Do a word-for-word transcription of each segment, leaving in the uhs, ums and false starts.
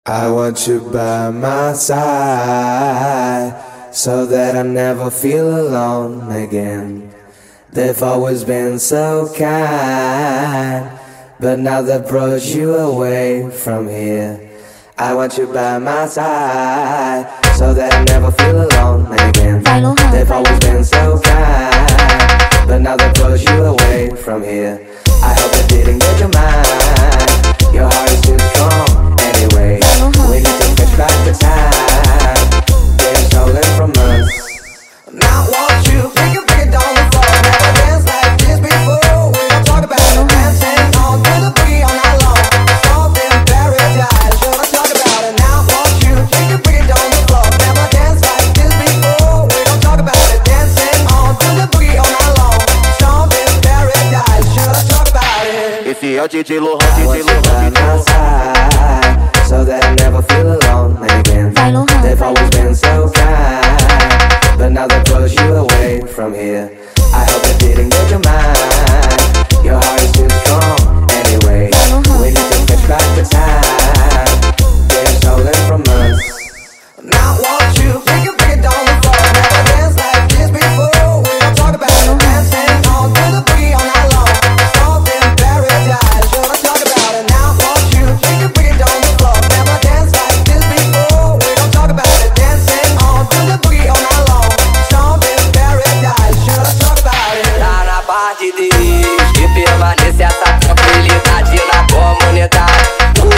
I want you by my side, so that I never feel alone again. They've always been so kind, but now they've brought you away from here. I want you by my side, so that I never feel alone again. They've always been so kind, but now they've brought you away from here. I hope they didn't get your mind. Your heart is too strong anyway. We need to push back the time they're stolen from us. Now won't you pick it, pick it down the floor. Never danced like this before. We don't talk about it. Dancing on to the boogie all night long. Soft in paradise. Should I talk about it? Now won't you pick it, pick it down the floor. Never danced like this before. We don't talk about it. Dancing on to the boogie all night long. Soft in paradise. Should I talk about it? Esse é o D J Lohan, D J Lohan, so that I never feel alone again. They've always been so kind, but now they push you away from here. I hope they didn't get your mind. Your heart is too strong anyway. We need to catch back the time they're stolen from us. Now won't you pick it, pick it down the floor. Never danced like this before. We don't talk about it. Dancing on to the boogie all night long. Soft in paradise. Should I talk about it? Now won't you pick it, pick it down the floor. Never danced like this before. We don't talk about it. Dancing on to the boogie all night long. Soft in paradise. Should I talk about it? Tá na parte deles que permanece essa tranquilidade na comunidade.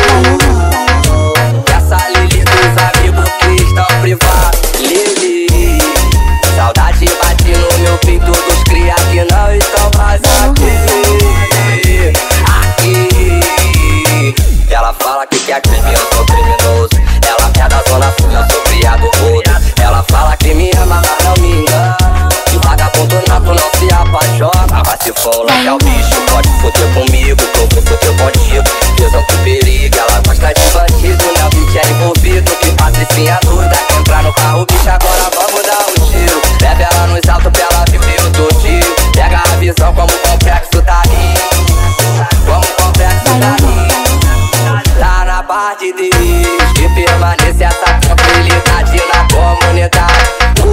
Uh, essa Lili dos amigos que estão privados. Lili, saudade bate no meu peito dos cria que não estão mais aqui. Aqui. Ela fala que quer crime, eu sou criminoso. Ela é da zona sul, eu sou criado rodo. Ela fala que me ama, mas não me engana. E vagabundo nato não se apaixona. Mas se for lá que é o bicho, pode foder comigo, que eu vou foder contigo. Visão que perigo, ela gosta de bandido. Né? O bicho é envolvido, que patricinha doida. Entrar no carro, bicho, agora vamos dar um tiro. Leve ela nos altos pra ela viver o todinho. Pega a visão como o complexo tá rindo. Como o complexo tá rindo. Tá na parte deles que permanece essa tranquilidade na comunidade.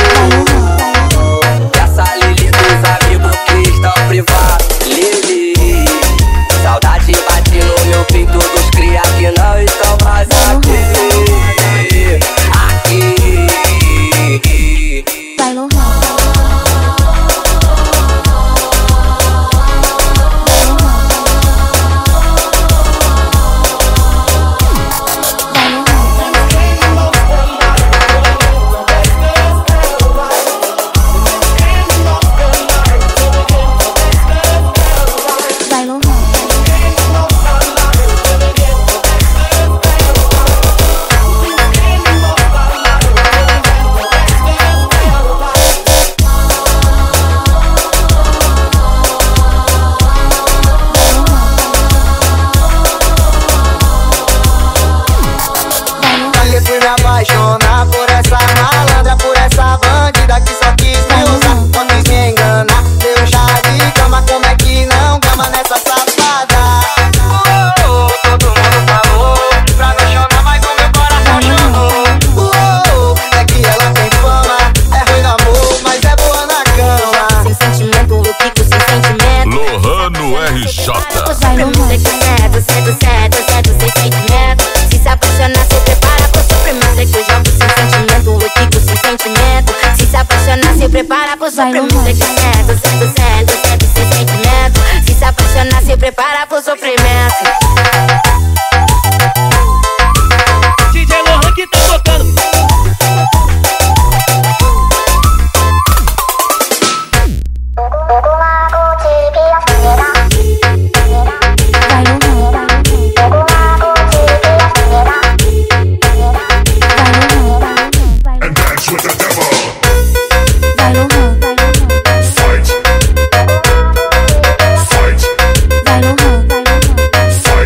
Uh, essa Lili dos amigos que estão privados. Lili, saudade bate no meu peito dos cria que não estão mais aqui. Aqui. Vai Lohan. Apaixonar por essa malandra, por essa bandida que só quis me usar. Quando quis me enganar, deu chá de cama, como é que não gama nessa safada? Oh, oh, todo mundo falou pra não chorar, mas o meu coração chorou. Oh, oh, é que ela tem fama, é ruim no amor, mas é boa na cama. Sem sentimento, Lupico sem sentimento. Lohan no R J. Certo, certo, certo, certo, sem sentimento. Se se apaixonar, se prepara pro sofrimento. É que eu jogo sem sentimento, eu fico sem sentimento. Se se apaixonar, se prepara pro sofrimento. É que certo, certo, certo, certo, sem sentimento. Se se apaixonar, se prepara pro sofrimento. D J Lohan que tá tocando. Fight.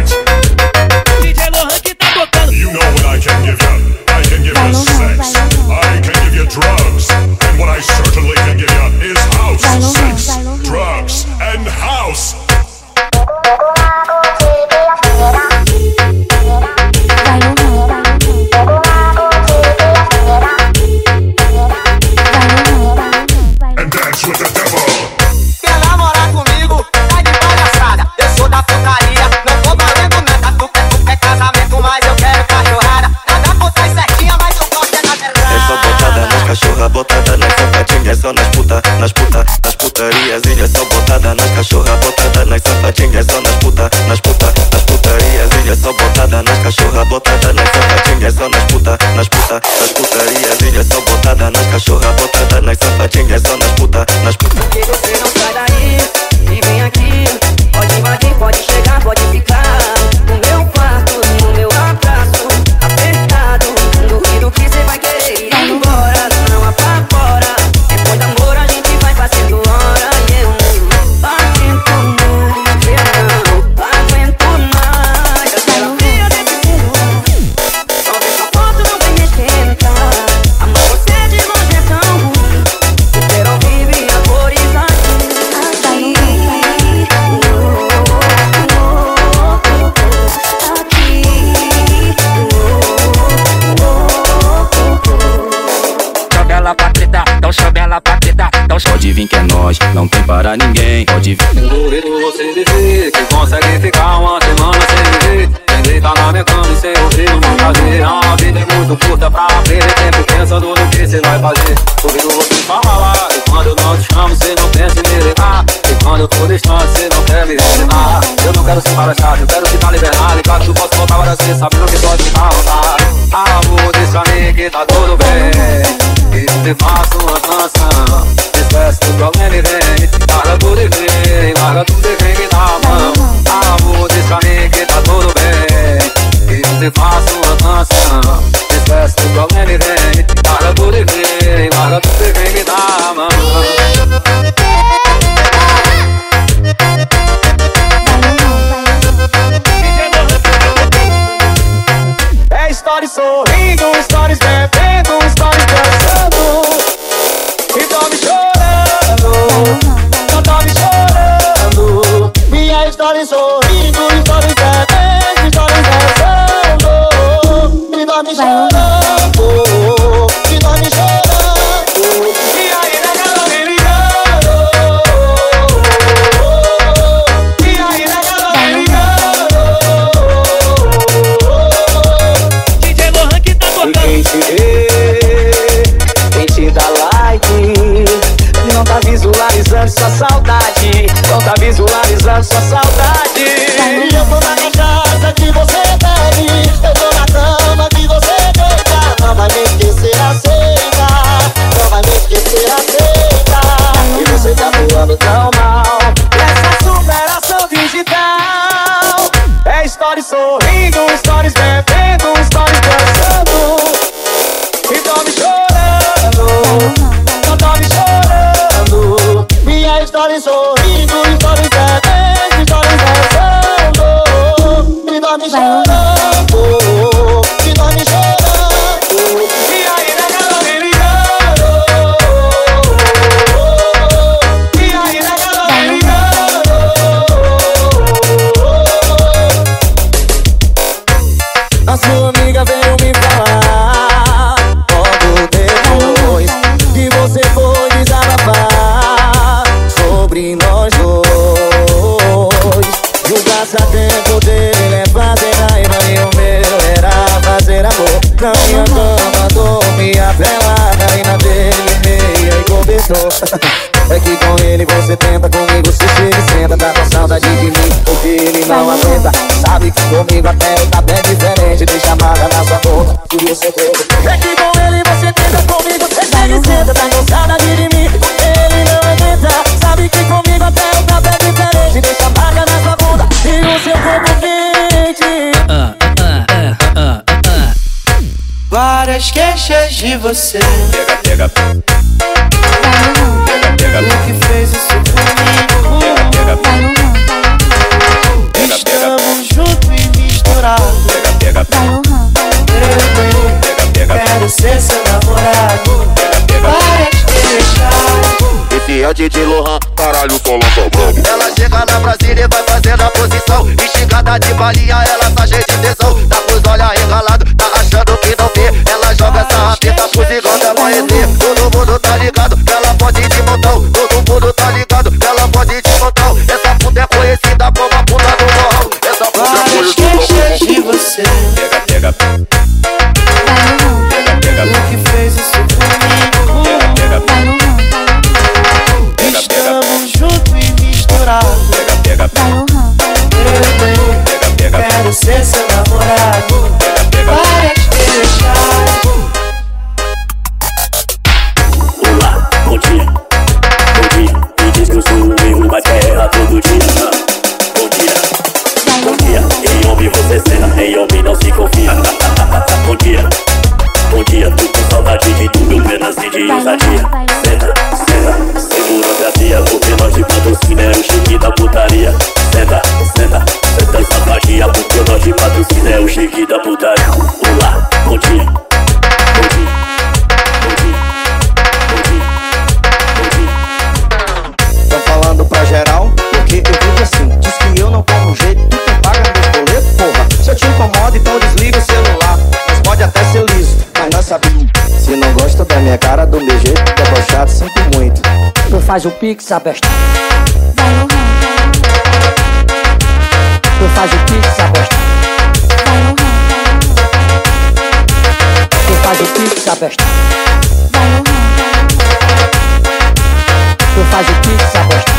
botada nas safadinhas, só nas puta, nas puta, nas putarias. Injeção botada nas cachorra, botada nas safadinhas, só nas puta, nas puta. Por que você não sai daí e vem aqui? Pode invadir, pode chegar, pode ficar no meu quarto, no meu abraço apertado. Duvido que você vai querer ir embora, não apavora. Depois do amor a gente vai fazendo hora. E eu não aguento mais, eu não aguento mais. Aquela fria desse celular, só vê sua foto, não vem me esquentar. Amor, você de longe é tão ruim, eu quero ouvir minha cores aqui. Chama ela pra treta, então chama ela pra treta, então chama. Pode vir que é nós, não tem para ninguém, pode vir. Duvido você dizer que consegue ficar uma semana sem me ver, sem deitar na minha cama e sem ouvir o meu prazer. A vida é muito curta pra perder tempo pensando no que cê vai fazer. Duvido você falar, e quando eu não te chamo cê não pensa em me ligar, e quando eu tô distante cê não quer me visitar. Eu não quero ser para-chave, eu quero ficar liberado, e claro que eu posso voltar várias vezes sabendo que pode ficar à vontade. Amor, deixa mim que tá tudo bem, e te faço uma canção. Esquece do problema e vem, larga tudo e vem, larga tudo e vem me dá a mão. Amor, deixa mim que tá tudo bem, e te faço uma canção. Esquece do problema e vem, larga tudo e vem, larga tudo e vem me dá a mão. É stories sorrindo, stories bebendo, stories dançando. E tô me chorando, não tô me chorando. Minha história sorrindo, stories bebendo, stories dançando. E tô me chorando, e tô me chorando. E aí nega me ligando, e aí nega me ligando. D J Lohan que tá tocando. Quem te vê, quem te dá like, não tá visualizando sua saudade, não tá visualizando sua saudade. E eu tô na cachaça que você bebe, eu tô na cama que você deita. Não vai me esquecer, aceita, não vai me esquecer, aceita. E você tá voando tão mal nessa superação digital. É stories sorrindo, stories bebendo, stories dançando. E tô me chorando, não tô me chorando. Minha história sorrindo, história bebendo, história dançando. E tô me chorando, e tô me chorando. E aí nega me ligando, e aí nega me ligando. A sua amiga veio me falar logo depois que você foi desabafar sobre nós dois. E o passatempo dele é fazer raiva e o meu era fazer amor. Na minha cama dormia pelada e na dele meia e cobertor. É que com ele você tenta, comigo se chega e senta. Tá com saudade de mim, porque ele não aguenta. Sabe que comigo até o tá bem diferente. Deixa a marca na sua boca que você tenta. É que com ele você tenta, comigo você chega e senta. Tá com saudade de mim, porque ele não aguenta. Sabe que comigo até o tá bem diferente. Deixa a marca na sua bunda e o seu corpo quente. Ah, ah, ah, ah, ah. Várias queixas de você. Pega, pega, pega, pega. O que fez isso comigo? Pega, pega, pega. Estamos juntos e misturados. Pega, pega, Eu, eu quero ser seu namorado. Várias queixas. Esse é D J Lohan, caralho, o Solon tá bravo. Ela chega na Brasília e vai fazendo a posição. Esticada de balinha, ela tá cheia de tesão. Tá com os olhos arregalados, tá achando que não vê. Ela joga essa rapita pro zigão da amanhecer. Todo mundo tá ligado que ela pode de montão. Todo mundo tá ligado que ela pode de montão. Essa puta é conhecida como a puta do morrão. Essa puta é conhecida como queixas de você. Pega, pega, pega, pega. O que fez isso comigo? Pega, pega, Estamos juntos e misturados. pega, pega, pega. Eu, eu Pega, pega, quero ser seu namorado. pega, faz o pix, abesta. Tu faz o pix, abesta. Tu faz o pix, abesta. Tu faz o pix, abesta.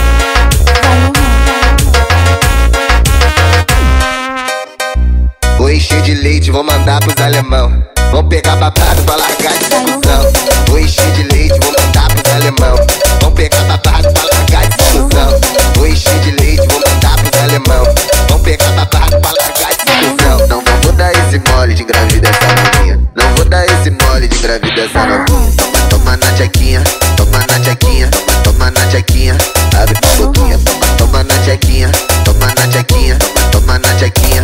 Vou encher de leite, vou mandar pros alemão. Vão pegar babado pra largar de discussão. Vou encher de leite, vou mandar pros alemão. Vão pegar babado pra largar de discussão. Vou encher de leite, vou mandar pros alemão. Vão pegar babado pra largar de discussão. Não, não vou dar esse mole de engravidar essa novinha. Não vou dar esse mole de engravidar essa novinha. Toma, toma na tchequinha, toma na tchequinha, toma, toma na tchequinha. Abre tua boquinha, toma, toma na tchequinha, toma na tchequinha, toma, toma na tchequinha.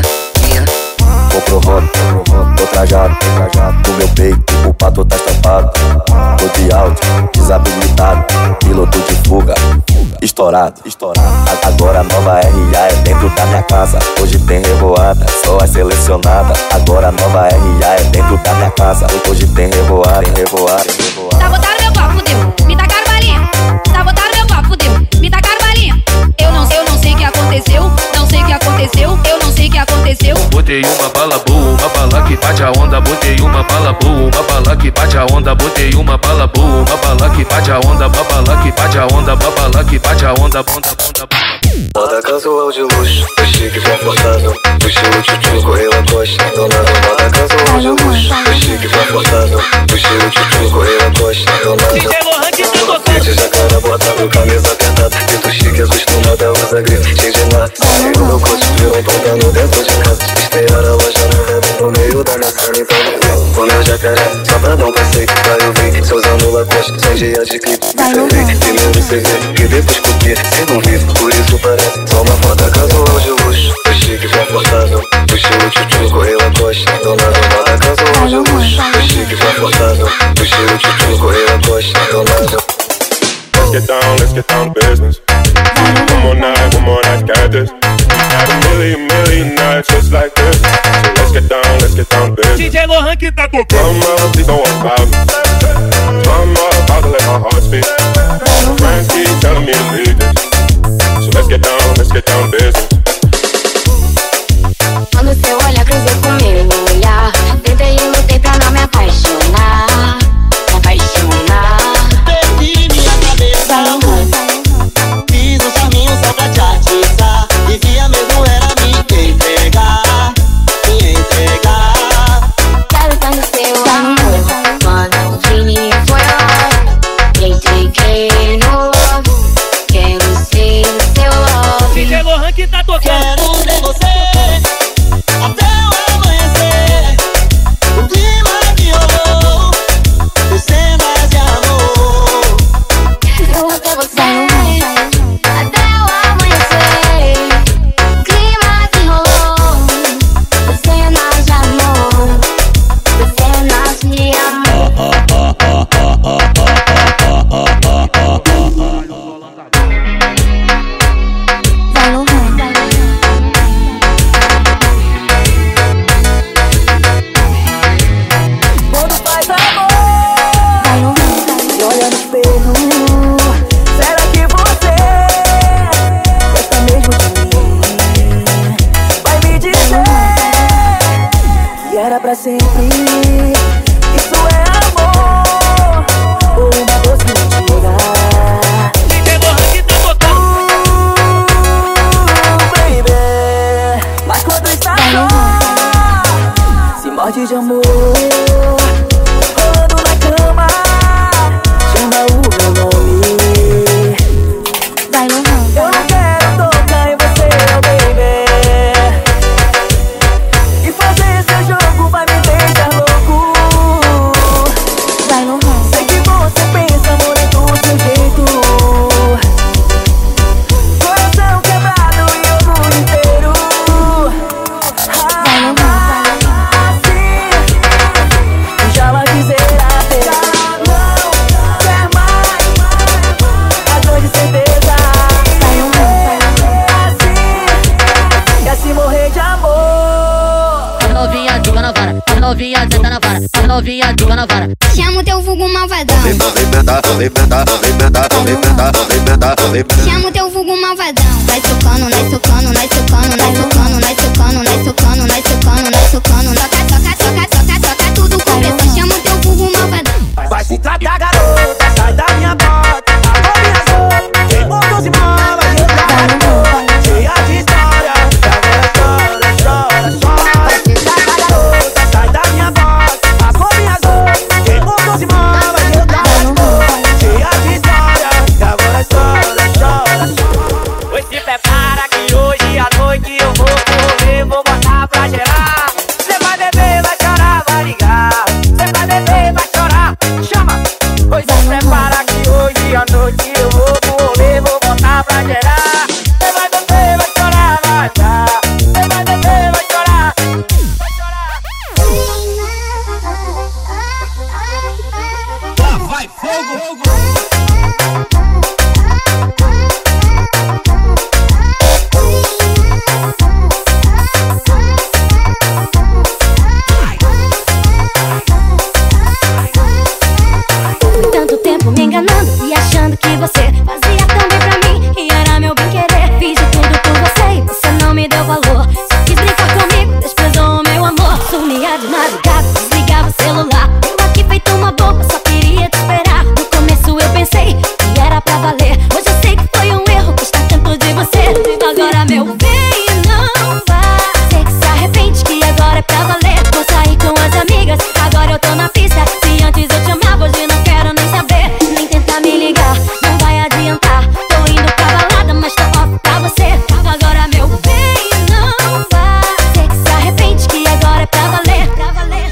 Vou pro rock, tô trajado, tô trajado. No meu peito, o pato tá estampado. Tô de alto, desabilitado. Piloto de fuga, estourado, estourado. Agora a nova R A é dentro da minha casa. Hoje tem revoada, só é selecionada. Agora a nova R A é dentro da minha casa. Hoje tem revoada, tem revoada, tem revoada. Sabotaram meu copo, fudeu, me tacaram balinha. Sabotaram meu copo, fudeu, me tacaram balinha. Eu não sei, eu não sei o que aconteceu. Não sei o que aconteceu, eu não sei o que aconteceu. Botei uma bala boa, uma bala que bate a onda. Botei uma bala boa, uma bala que bate a onda. Botei uma bala boa, uma bala que bate a onda. Uma bala que bate a onda, uma bala que bate a onda. Bunda, bunda, bunda. Moda casual de luxo, foi chique, confortável. Puxei o tchutchu, correu a costa, donado. Moda casual de luxo, foi chique, confortável. Puxei o tchutchu, correu a costa, donado. Kit de cara botado, camisa apertada. Pito chique, acostumada, usa grife, cheio de nada. E o meu coach virou pantano dentro de casa. Esteirar a loja no rap, no meio da minha sala, então não vi. Vou meu jacaré, só pra dar um passeio. Vai ouvir, se usando Lacoste, sem dia de clipe. Primeiro cê vê, e depois copia. Se não vivo, por isso parece só uma moda casual de luxo. Foi chique, confortável. Puxei o tchutchu, correu a costa, donado. Moda casual de luxo. Foi chique, confortável. Puxei o tchutchu, correu a costa, donado. Let's get down, let's get down to business. One more night, one more night, got this. Had a million, million nights just like this. So let's get down, let's get down to business. D J Lohan que tá tocando. Mama, please don't worry about me. Mama, about to let my heart speak. Friends keep telling me to leave this. So let's get down, let's get down to business. Quando seu olhar cruzou com meu olhar, tentei e lutei pra não me apaixonar. Me apaixonar. Perdi minha cabeça, fiz um charminho só pra te atiçar. Dizia mesmo era me entregar, me entregar. Quero tanto seu amor, quando vim foi eu entreguei no love. Quero ser o seu love. D J Lohan que tá tocando. Quero ver você até o amanhecer. O clima que rolou, cenas de amor. Eu até você até o amanhecer. O clima que rolou, cenas de amor, cenas de amor. Vai no ramo. Quando faz amor, e olha no espelho, será que você gosta mesmo de mim? Vai me dizer que era pra sempre. Isso é amor ou uma doce mentira? D J Lohan que tá tocando. Uh, baby, mas quando está só, se morde de amor. Rolando na cama, chama o meu nome. Vai no ramo. Eu não quero tocar em você, oh baby. E fazer seu jogo vai me deixar louco. Vai no ramo. Sei que você pensa, amor, é do seu jeito. Coração quebrado e orgulho inteiro. Vai no ramo. Assim, já lá dizer. novinha senta na vara, as novinha joga na vara. Chama o teu vulgo malvadão. Vem inventar, vem inventar, vem inventar, vem inventar, vem inventar, vem inventar. Chama o teu vulgo malvadão. Vai socando, vai socando, vai socando, vai socando, vai socando, vai socando, vai socando, vai socando. Toca, toca, toca, toca, toca tudo com pressão. Chama o teu vulgo malvadão. Vai se tratar, garota, sai da minha bota. Agora minha zona, tem botões e malas. Cheia de história, agora chora, chora, chora. Vai se tratar, garota, sai da minha bota. Agora minha zona, tem botões e malas. Cheia de história, agora chora, chora, chora. Pois se prepara que hoje à noite eu vou correr, vou botar pra gerar. Cê vai beber, vai chorar, vai ligar. Cê vai beber, vai chorar, chama. Pois se prepara que hoje à noite eu vou correr, vou botar pra gerar. Cê vai beber, vai chorar, vai ligar. Cê vai beber, vai chorar, vai chorar. Lá vai fogo, fogo. Tanto tempo me enganando e achando que você fazia tão bem pra mim e era meu bem querer. Fiz de tudo por você e você não me deu valor. Só quis brincar comigo, desprezou o meu amor. Sumia de madrugada, desligava o celular. Eu aqui feito uma boba, só queria te esperar. No começo eu pensei que era pra valer. Hoje eu sei que foi um erro gostar tanto de você. Agora meu bem não vai. Sei que se arrepende que agora é pra valer. Vou sair com as amigas, agora eu tô na pista. Se antes eu te amava, hoje não quero nem saber. Nem tentar me ligar, não vai adiantar. Tô indo pra balada, mas tô off pra você. Agora meu bem não vai. Sei que se arrepende que agora é pra valer, pra valer.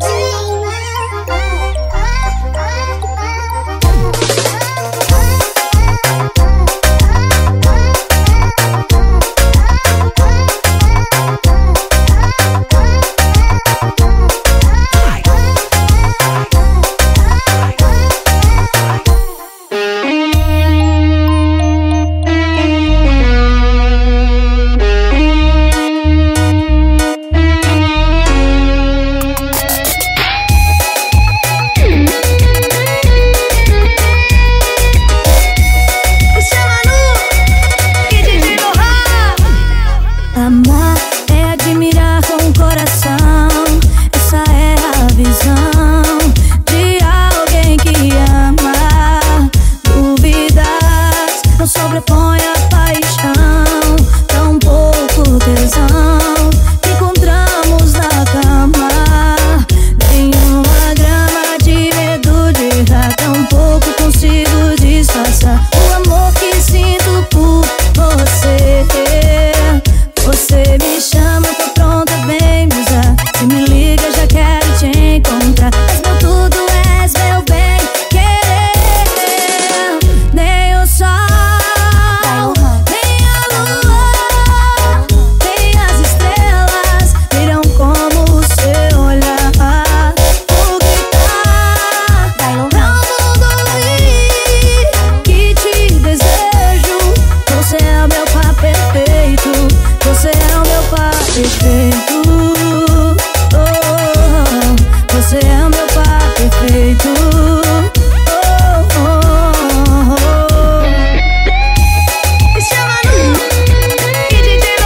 Amar é admirar com o coração. Essa é a visão de alguém que ama. Dúvidas não sobrepõe a paixão. Tão pouco tesão que encontramos na cama. Nenhuma grama de medo de errar. Tão pouco consigo disfarçar o amor que sinto por você. Você me chama, tô pronta, vem me usar. Se me liga, já quero te encontrar. És meu tudo, és meu bem querer. Nem o sol, nem a lua, nem as estrelas virão como o seu olhar. Vou gritar pra o mundo ouvir que te desejo. Você é o meu par perfeito. Você é o meu par perfeito. Oh, oh, você é o meu par perfeito. Oh, oh, oh. Me chama no que D J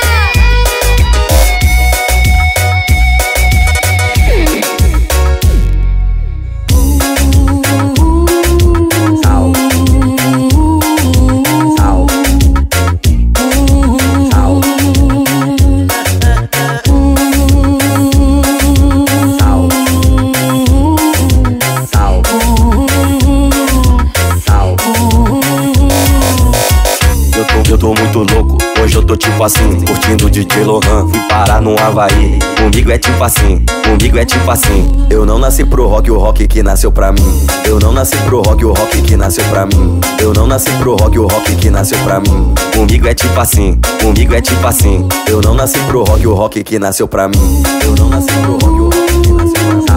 Eu tô muito louco, hoje eu tô tipo assim, curtindo o D J Lohan, fui parar no Havaí. Comigo é tipo assim, comigo é tipo assim. Eu não nasci pro rock, o rock que nasceu pra mim. Eu não nasci pro rock, o rock que nasceu pra mim. Eu não nasci pro rock, o rock que nasceu pra mim. Comigo é tipo assim, comigo é tipo assim. Eu não nasci pro rock, o rock que nasceu pra mim. Eu não nasci pro rock, o rock que nasceu pra mim.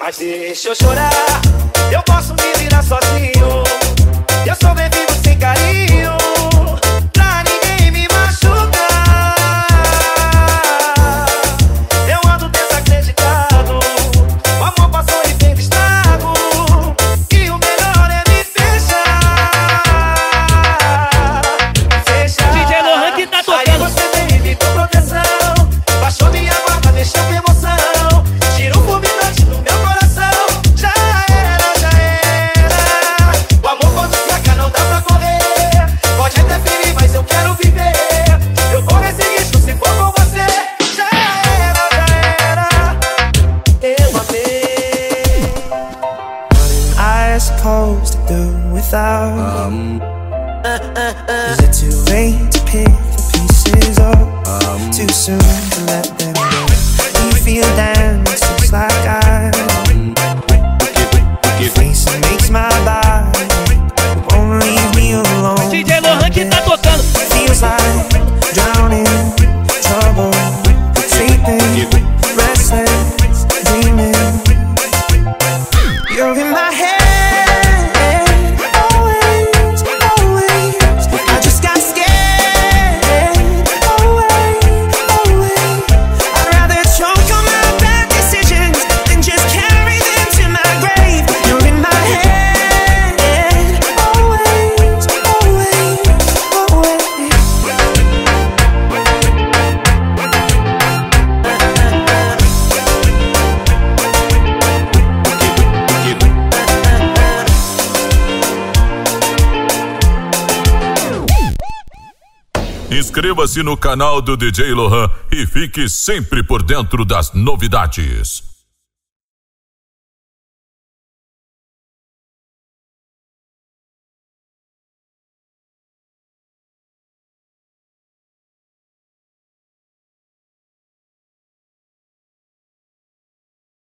Mas deixa eu chorar, eu posso me virar sozinho. Eu sou bem vivo sem carinho, pra ninguém me machucar. Eu ando desacreditado, o amor passou e fez estrago, e o melhor é me fechar. Fechar. D J Lohan que tá tocando. Aí você vem me com proteção, baixou minha guarda, deixou com emoção, tirou o fulminante do meu coração. Já era, já era. O amor quando se acaba não dá pra correr. Pode até ferir, mas eu quero viver. Eu vou nesse risco se for com você. Já era, já era. Eu amei. What am I supposed to do without um. Is it too late to pick the pieces up? Um. Too soon to let them go? You feel dance just like I um. Your face makes my body won't leave me alone. D J Lohan que tá tocando. Feels like drowning, trouble, sleeping, restless, dreaming. You're in my head. Inscreva-se no canal do D J Lohan e fique sempre por dentro das novidades.